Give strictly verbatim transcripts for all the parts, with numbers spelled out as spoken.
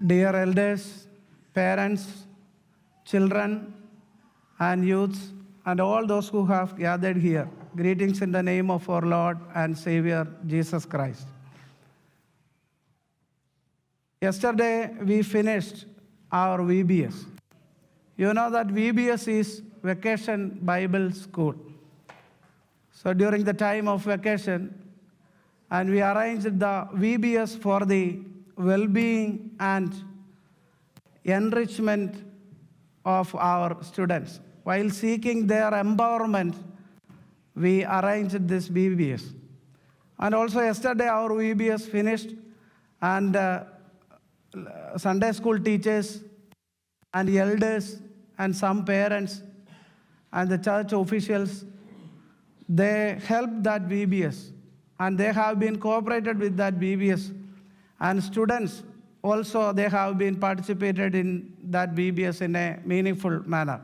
dear elders, parents, children, and youths, and all those who have gathered here, greetings in the name of our Lord and Savior, Jesus Christ. Yesterday, we finished our V B S. You know that V B S is Vacation Bible School. So during the time of vacation, and we arranged the V B S for the well-being and enrichment of our students. While seeking their empowerment, we arranged this V B S. And also yesterday our V B S finished, and uh, Sunday school teachers and elders and some parents and the church officials, they helped that V B S, and they have been cooperated with that V B S. And students also, they have been participated in that V B S in a meaningful manner.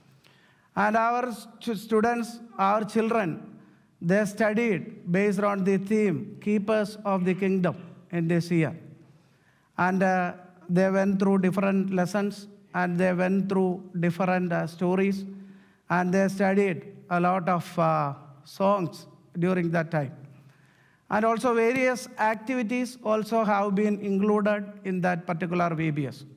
And our st- students, our children, they studied based on the theme, Keepers of the Kingdom, in this year. And uh, they went through different lessons, and they went through different uh, stories, and they studied a lot of uh, songs during that time. And also various activities also have been included in that particular V B S.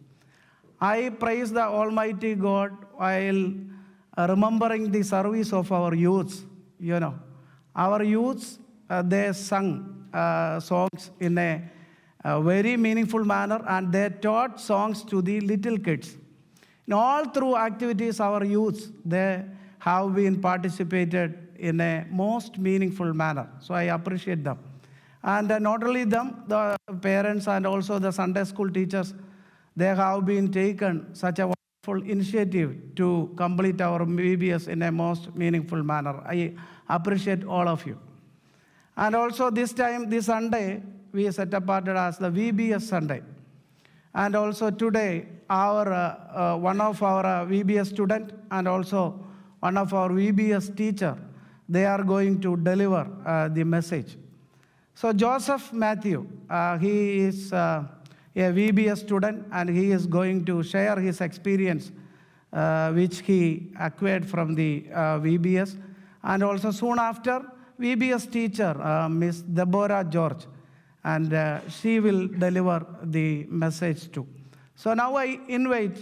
I praise the Almighty God while uh, remembering the service of our youths. You know, our youths, uh, they sung uh, songs in a, a very meaningful manner, and they taught songs to the little kids. In all through activities, our youths, they have been participated in a most meaningful manner. So I appreciate them. And uh, not only them, the parents and also the Sunday school teachers, they have been taken such a wonderful initiative to complete our V B S in a most meaningful manner. I appreciate all of you. And also this time, this Sunday, we set apart as the V B S Sunday. And also today, our uh, uh, one of our uh, V B S student and also one of our V B S teacher, they are going to deliver uh, the message. So Joseph Matthew, uh, he is uh, a V B S student, and he is going to share his experience uh, which he acquired from the uh, V B S. And also soon after, V B S teacher, uh, Miss Deborah George, and uh, she will deliver the message too. So now I invite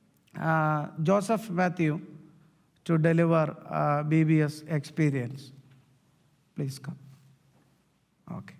uh, Joseph Matthew to deliver uh, V B S experience. Please come. Okay.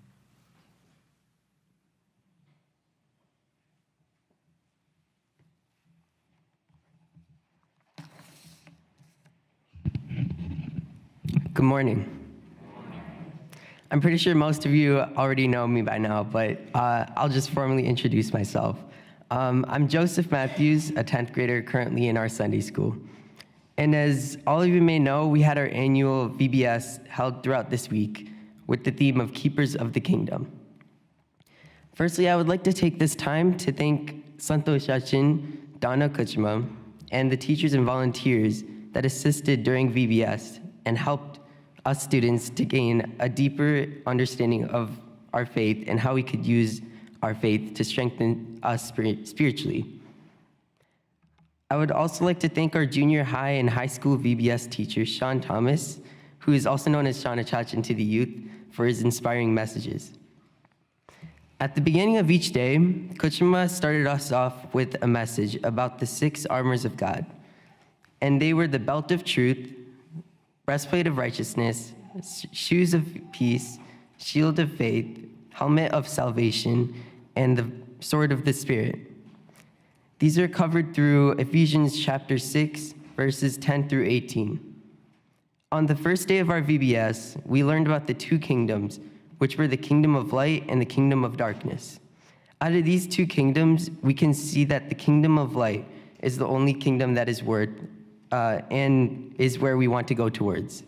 Good morning. I'm pretty sure most of you already know me by now, but uh, I'll just formally introduce myself. Um, I'm Joseph Matthews, a tenth grader currently in our Sunday school. And as all of you may know, we had our annual V B S held throughout this week with the theme of Keepers of the Kingdom. Firstly, I would like to take this time to thank Santosh Sachin, Donna Kuchma, and the teachers and volunteers that assisted during V B S and helped us students to gain a deeper understanding of our faith and how we could use our faith to strengthen us spiritually. I would also like to thank our junior high and high school V B S teacher, Sean Thomas, who is also known as Sean Achachin to the youth, for his inspiring messages. At the beginning of each day, Kuchma started us off with a message about the six armors of God. And they were the belt of truth, breastplate of righteousness, shoes of peace, shield of faith, helmet of salvation, and the sword of the Spirit. These are covered through Ephesians chapter six, verses ten through eighteen. On the first day of our V B S, we learned about the two kingdoms, which were the kingdom of light and the kingdom of darkness. Out of these two kingdoms, we can see that the kingdom of light is the only kingdom that is worth, uh, and is where we want to go towards.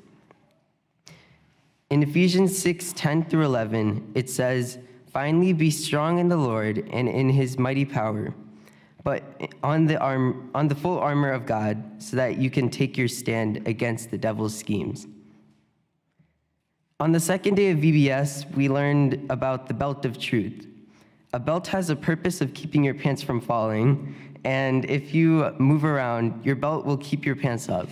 In Ephesians six, ten through eleven, it says, "Finally be strong in the Lord and in his mighty power, but on the arm, on the full armor of God, so that you can take your stand against the devil's schemes." On the second day of V B S, we learned about the belt of truth. A belt has a purpose of keeping your pants from falling, and if you move around, your belt will keep your pants up.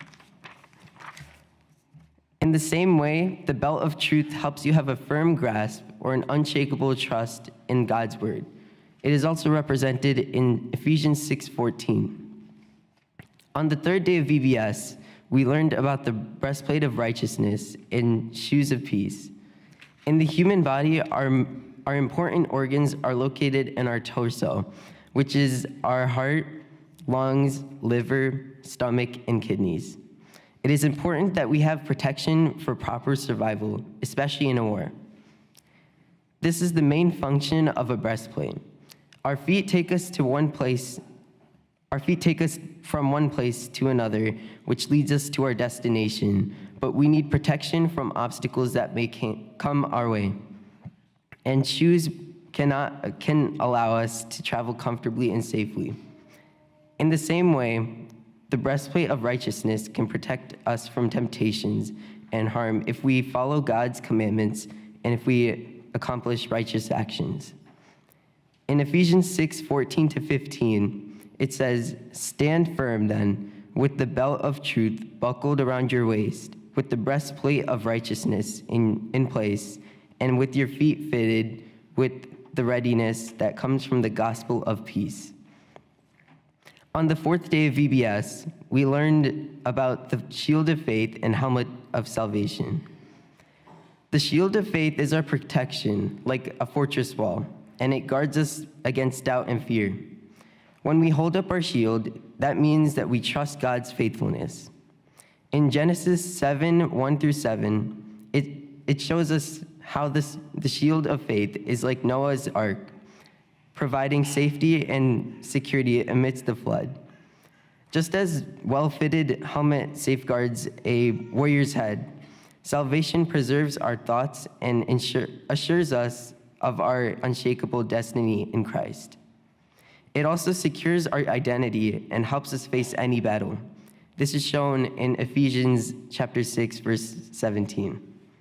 In the same way, the belt of truth helps you have a firm grasp or an unshakable trust in God's word. It is also represented in Ephesians six fourteen. On the third day of V B S, we learned about the breastplate of righteousness and shoes of peace. In the human body, our, our important organs are located in our torso, which is our heart, lungs, liver, stomach, and kidneys. It is important that we have protection for proper survival, especially in a war. This is the main function of a breastplate. Our feet take us to one place Our feet take us from one place to another, which leads us to our destination, but we need protection from obstacles that may come our way. And shoes cannot, can allow us to travel comfortably and safely. In the same way, the breastplate of righteousness can protect us from temptations and harm if we follow God's commandments and if we accomplish righteous actions. In Ephesians six fourteen to fifteen, it says, "Stand firm then, with the belt of truth buckled around your waist, with the breastplate of righteousness in, in place, and with your feet fitted with the readiness that comes from the gospel of peace." On the fourth day of V B S, we learned about the shield of faith and helmet of salvation. The shield of faith is our protection, like a fortress wall, and it guards us against doubt and fear. When we hold up our shield, that means that we trust God's faithfulness. In Genesis seven, one through seven, it, it shows us how this, the shield of faith is like Noah's ark, providing safety and security amidst the flood. Just as well-fitted helmet safeguards a warrior's head, salvation preserves our thoughts and ensure, assures us of our unshakable destiny in Christ. It also secures our identity and helps us face any battle. This is shown in Ephesians chapter six, verse seventeen.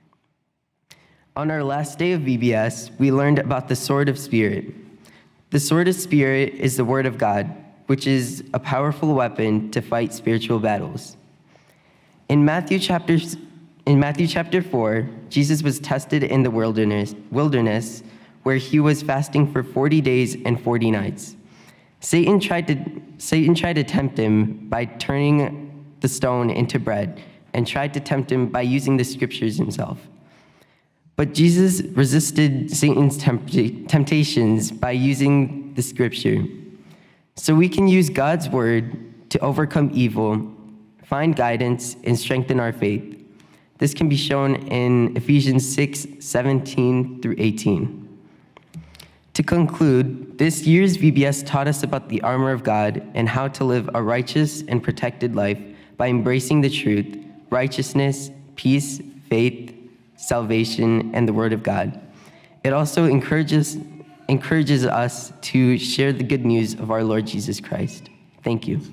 On our last day of V B S, we learned about the sword of Spirit. The sword of Spirit is the word of God, which is a powerful weapon to fight spiritual battles. In Matthew chapter, in Matthew chapter four, Jesus was tested in the wilderness, wilderness where he was fasting for forty days and forty nights. Satan tried to Satan tried to tempt him by turning the stone into bread and tried to tempt him by using the scriptures himself. But Jesus resisted Satan's tempt- temptations by using the scripture. So we can use God's word to overcome evil, find guidance, and strengthen our faith. This can be shown in Ephesians six, seventeen through eighteen. To conclude, this year's V B S taught us about the armor of God and how to live a righteous and protected life by embracing the truth, righteousness, peace, faith, salvation, and the word of God. It also encourages, encourages us to share the good news of our Lord Jesus Christ. Thank you.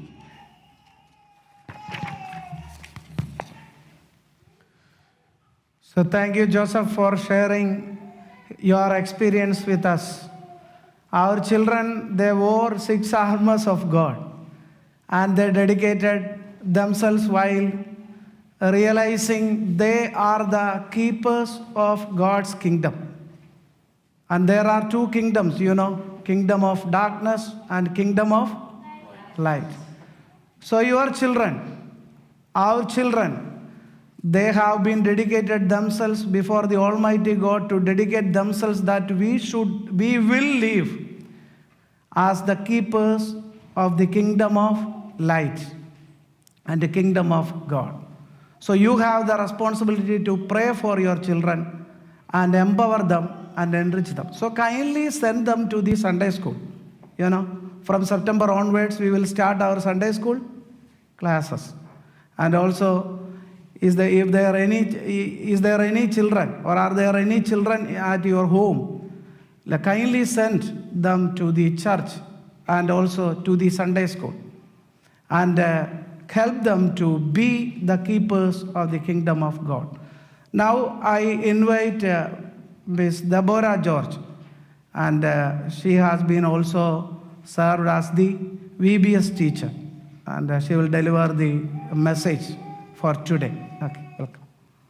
So thank you, Joseph, for sharing your experience with us. Our children, they wore six armors of God, and they dedicated themselves while realizing they are the keepers of God's kingdom. And there are two kingdoms, you know, kingdom of darkness and kingdom of light. So your children, our children, they have been dedicated themselves before the Almighty God to dedicate themselves that we should, we will live as the keepers of the kingdom of light and the kingdom of God. So you have the responsibility to pray for your children and empower them and enrich them. So kindly send them to the Sunday school. You know, from September onwards, we will start our Sunday school classes. And also, Is there, if there are any, is there any children or are there any children at your home? Like, kindly send them to the church and also to the Sunday school and uh, help them to be the keepers of the kingdom of God. Now I invite uh, Miss Deborah George, and uh, she has been also served as the V B S teacher, and uh, she will deliver the message for today. Okay, welcome.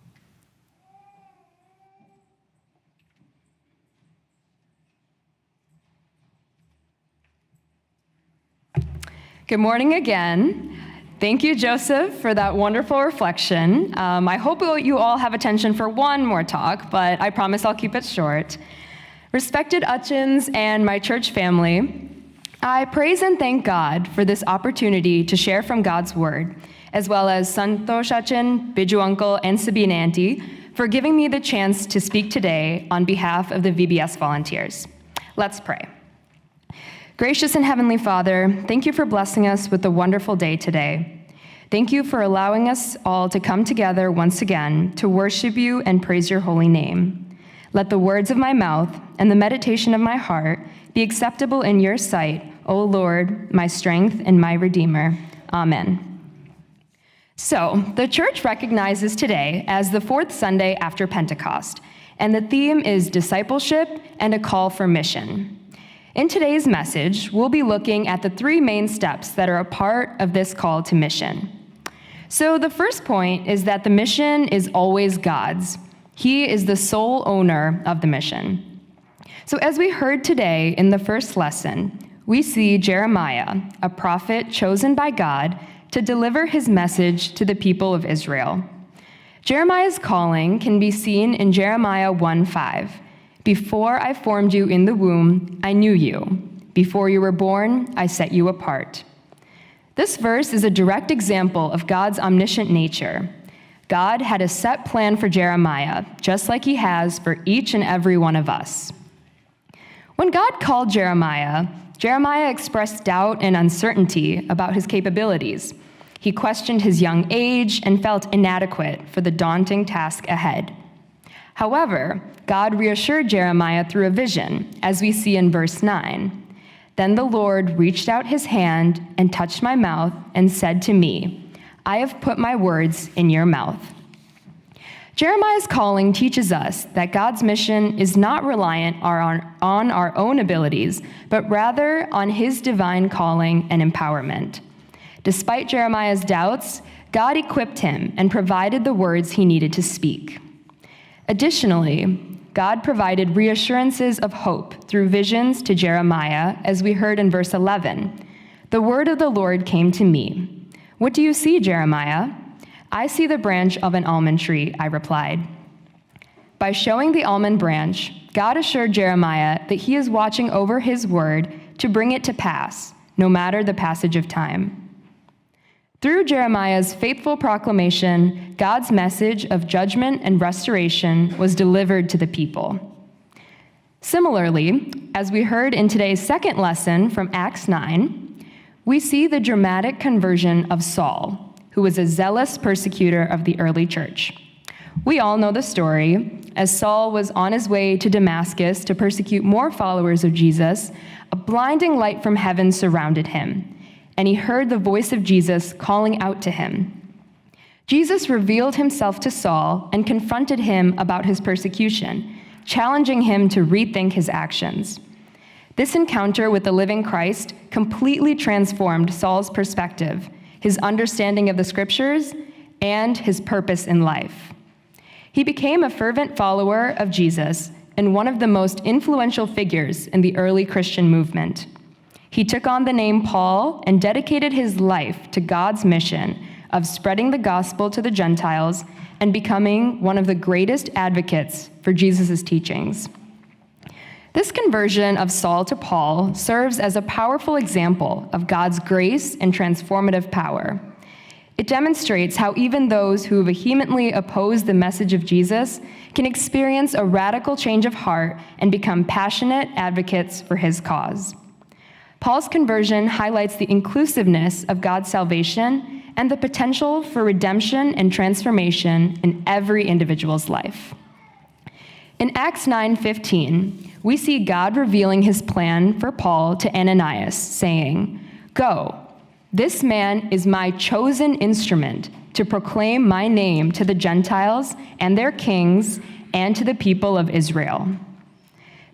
Good morning again. Thank you, Joseph, for that wonderful reflection. Um, I hope you all have attention for one more talk, but I promise I'll keep it short. Respected Utchins and my church family, I praise and thank God for this opportunity to share from God's Word, as well as Santosh Utchin, Biju Uncle, and Sabine Auntie for giving me the chance to speak today on behalf of the V B S volunteers. Let's pray. Gracious and Heavenly Father, thank you for blessing us with a wonderful day today. Thank you for allowing us all to come together once again to worship you and praise your holy name. Let the words of my mouth and the meditation of my heart be acceptable in your sight, O Lord, my strength and my Redeemer. Amen. So, the church recognizes today as the fourth Sunday after Pentecost, and the theme is discipleship and a call for mission. In today's message, we'll be looking at the three main steps that are a part of this call to mission. So the first point is that the mission is always God's. He is the sole owner of the mission. So as we heard today in the first lesson, we see Jeremiah, a prophet chosen by God to deliver his message to the people of Israel. Jeremiah's calling can be seen in Jeremiah one five. Before I formed you in the womb, I knew you. Before you were born, I set you apart. This verse is a direct example of God's omniscient nature. God had a set plan for Jeremiah, just like he has for each and every one of us. When God called Jeremiah, Jeremiah expressed doubt and uncertainty about his capabilities. He questioned his young age and felt inadequate for the daunting task ahead. However, God reassured Jeremiah through a vision, as we see in verse nine. Then the Lord reached out his hand and touched my mouth and said to me, I have put my words in your mouth. Jeremiah's calling teaches us that God's mission is not reliant on our own abilities, but rather on his divine calling and empowerment. Despite Jeremiah's doubts, God equipped him and provided the words he needed to speak. Additionally, God provided reassurances of hope through visions to Jeremiah, as we heard in verse eleven. The word of the Lord came to me. What do you see, Jeremiah? I see the branch of an almond tree, I replied. By showing the almond branch, God assured Jeremiah that he is watching over his word to bring it to pass, no matter the passage of time. Through Jeremiah's faithful proclamation, God's message of judgment and restoration was delivered to the people. Similarly, as we heard in today's second lesson from Acts nine, we see the dramatic conversion of Saul, who was a zealous persecutor of the early church. We all know the story. As Saul was on his way to Damascus to persecute more followers of Jesus, a blinding light from heaven surrounded him, and he heard the voice of Jesus calling out to him. Jesus revealed himself to Saul and confronted him about his persecution, challenging him to rethink his actions. This encounter with the living Christ completely transformed Saul's perspective, his understanding of the scriptures, and his purpose in life. He became a fervent follower of Jesus and one of the most influential figures in the early Christian movement. He took on the name Paul and dedicated his life to God's mission of spreading the gospel to the Gentiles and becoming one of the greatest advocates for Jesus' teachings. This conversion of Saul to Paul serves as a powerful example of God's grace and transformative power. It demonstrates how even those who vehemently oppose the message of Jesus can experience a radical change of heart and become passionate advocates for his cause. Paul's conversion highlights the inclusiveness of God's salvation and the potential for redemption and transformation in every individual's life. In Acts nine fifteen, we see God revealing his plan for Paul to Ananias, saying, "Go, this man is my chosen instrument to proclaim my name to the Gentiles and their kings and to the people of Israel."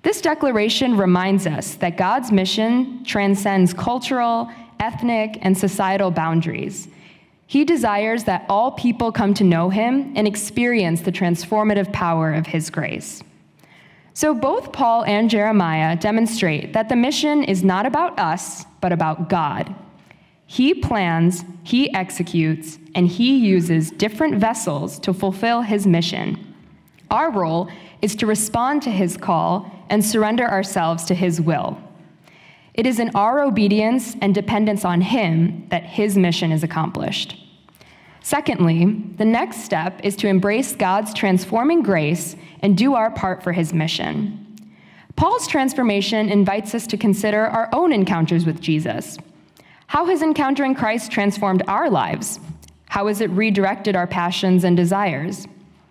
This declaration reminds us that God's mission transcends cultural, ethnic, and societal boundaries. He desires that all people come to know him and experience the transformative power of his grace. So both Paul and Jeremiah demonstrate that the mission is not about us, but about God. He plans, he executes, and he uses different vessels to fulfill his mission. Our role is to respond to his call and surrender ourselves to his will. It is in our obedience and dependence on him that his mission is accomplished. Secondly, the next step is to embrace God's transforming grace and do our part for his mission. Paul's transformation invites us to consider our own encounters with Jesus. How has encountering Christ transformed our lives? How has it redirected our passions and desires?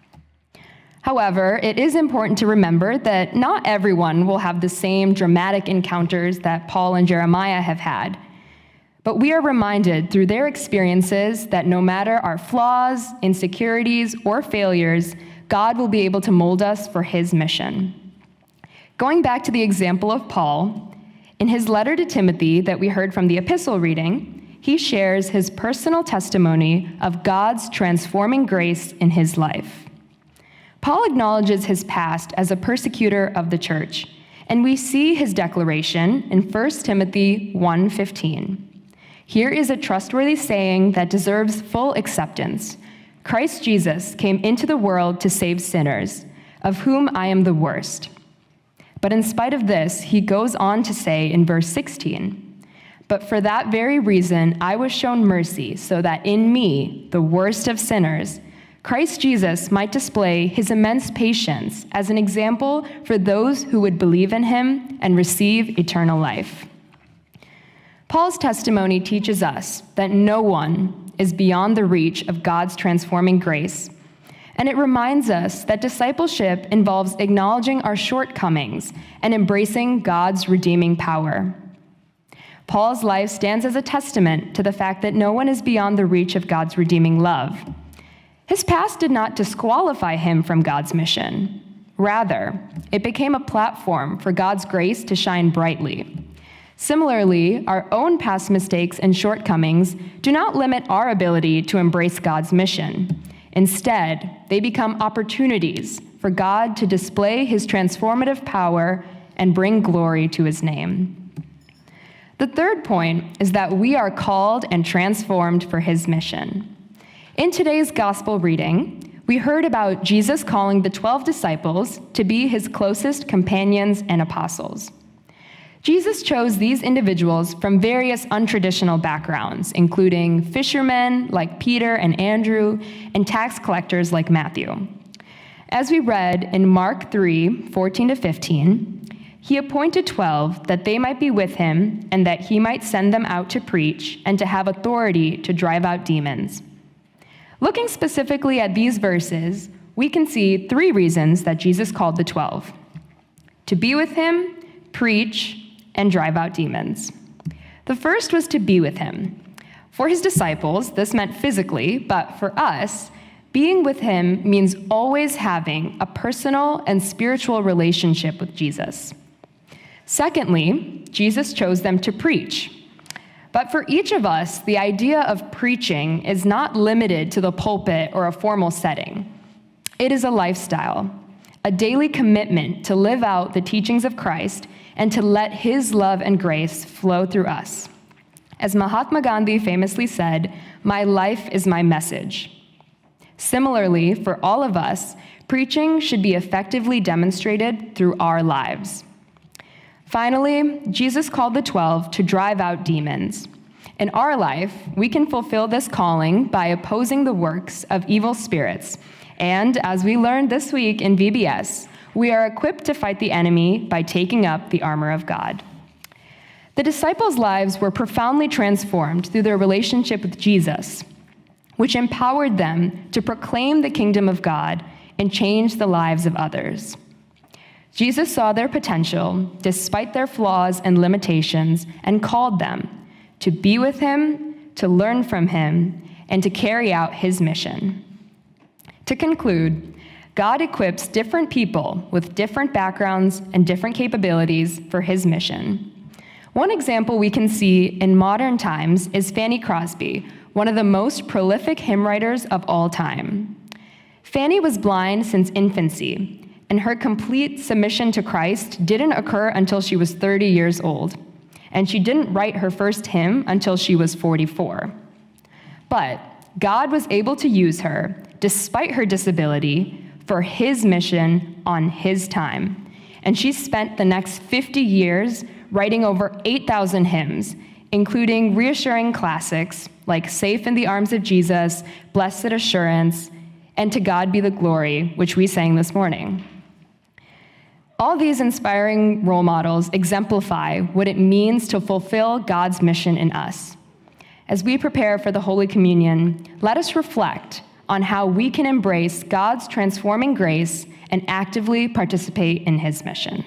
However, it is important to remember that not everyone will have the same dramatic encounters that Paul and Jeremiah have had. But we are reminded through their experiences that no matter our flaws, insecurities, or failures, God will be able to mold us for his mission. Going back to the example of Paul, in his letter to Timothy that we heard from the epistle reading, he shares his personal testimony of God's transforming grace in his life. Paul acknowledges his past as a persecutor of the church, and we see his declaration in First Timothy one fifteen. Here is a trustworthy saying that deserves full acceptance. Christ Jesus came into the world to save sinners, of whom I am the worst. But in spite of this, he goes on to say in verse sixteen, but for that very reason I was shown mercy, so that in me, the worst of sinners, Christ Jesus might display his immense patience as an example for those who would believe in him and receive eternal life. Paul's testimony teaches us that no one is beyond the reach of God's transforming grace, and it reminds us that discipleship involves acknowledging our shortcomings and embracing God's redeeming power. Paul's life stands as a testament to the fact that no one is beyond the reach of God's redeeming love. His past did not disqualify him from God's mission. Rather, it became a platform for God's grace to shine brightly. Similarly, our own past mistakes and shortcomings do not limit our ability to embrace God's mission. Instead, they become opportunities for God to display his transformative power and bring glory to his name. The third point is that we are called and transformed for his mission. In today's gospel reading, we heard about Jesus calling the twelve disciples to be his closest companions and apostles. Jesus chose these individuals from various untraditional backgrounds, including fishermen like Peter and Andrew, and tax collectors like Matthew. As we read in Mark three, fourteen to fifteen, he appointed twelve that they might be with him and that he might send them out to preach and to have authority to drive out demons. Looking specifically at these verses, we can see three reasons that Jesus called the twelve: to be with him, preach, and drive out demons. The first was to be with him. For his disciples, this meant physically, but for us, being with him means always having a personal and spiritual relationship with Jesus. Secondly, Jesus chose them to preach. But for each of us, the idea of preaching is not limited to the pulpit or a formal setting. It is a lifestyle, a daily commitment to live out the teachings of Christ and to let his love and grace flow through us. As Mahatma Gandhi famously said, "My life is my message." Similarly, for all of us, preaching should be effectively demonstrated through our lives. Finally, Jesus called the twelve to drive out demons. In our life, we can fulfill this calling by opposing the works of evil spirits. And as we learned this week in V B S, we are equipped to fight the enemy by taking up the armor of God. The disciples' lives were profoundly transformed through their relationship with Jesus, which empowered them to proclaim the kingdom of God and change the lives of others. Jesus saw their potential, despite their flaws and limitations, and called them to be with him, to learn from him, and to carry out his mission. To conclude, God equips different people with different backgrounds and different capabilities for his mission. One example we can see in modern times is Fanny Crosby, one of the most prolific hymn writers of all time. Fanny was blind since infancy, and her complete submission to Christ didn't occur until she was thirty years old, and she didn't write her first hymn until she was forty-four. But God was able to use her, despite her disability, for his mission on his time, and she spent the next fifty years writing over eight thousand hymns, including reassuring classics like Safe in the Arms of Jesus, Blessed Assurance, and To God Be the Glory, which we sang this morning. All these inspiring role models exemplify what it means to fulfill God's mission in us. As we prepare for the Holy Communion, let us reflect on how we can embrace God's transforming grace and actively participate in his mission.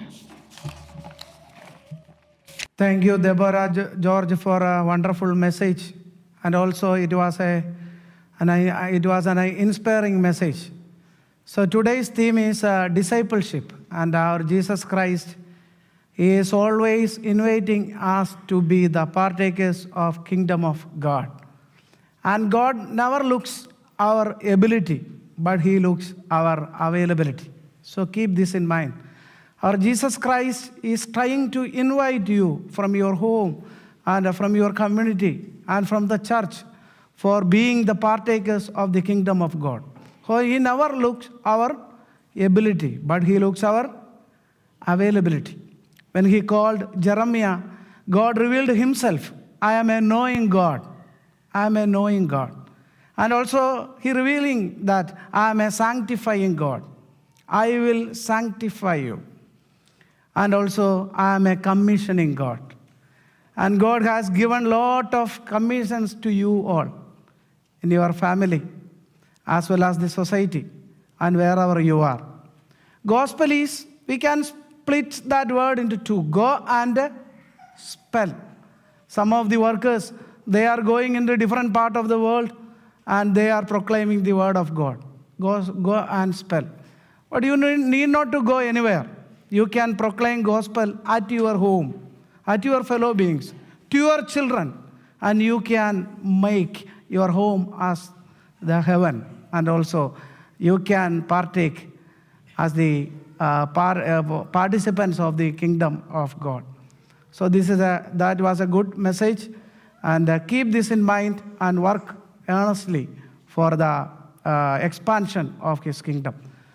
Thank you, Deborah G- George, for a wonderful message. And also, it was a, an, it was an inspiring message. So today's theme is uh, discipleship, and our Jesus Christ is always inviting us to be the partakers of kingdom of God. And God never looks our ability, but he looks our availability. So keep this in mind. Our Jesus Christ is trying to invite you from your home and from your community and from the church for being the partakers of the kingdom of God. So he never looks our ability, but he looks our availability. When he called Jeremiah, God revealed himself. I am a knowing God. I am a knowing God. And also he revealing that I am a sanctifying God. I will sanctify you. And also, I am a commissioning God. And God has given a lot of commissions to you all in your family, as well as the society, and wherever you are. Gospel is, we can split that word into two, go and spell. Some of the workers, they are going into different part of the world, and they are proclaiming the word of God. Go, go and spell. But you need not to go anywhere. You can proclaim gospel at your home, at your fellow beings, to your children, and you can make your home as the heaven. And also, you can partake as the uh, par, uh, participants of the kingdom of God. So this is a, that was a good message, and uh, keep this in mind and work earnestly for the uh, expansion of his kingdom.